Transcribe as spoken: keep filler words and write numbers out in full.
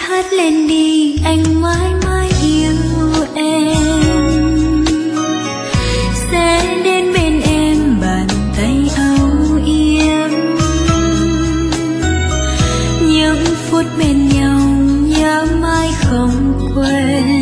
hát lên đi, anh mãi mãi yêu em. Sẽ đến bên em bàn tay âu yếm, những phút bên nhau nhớ mãi không quên.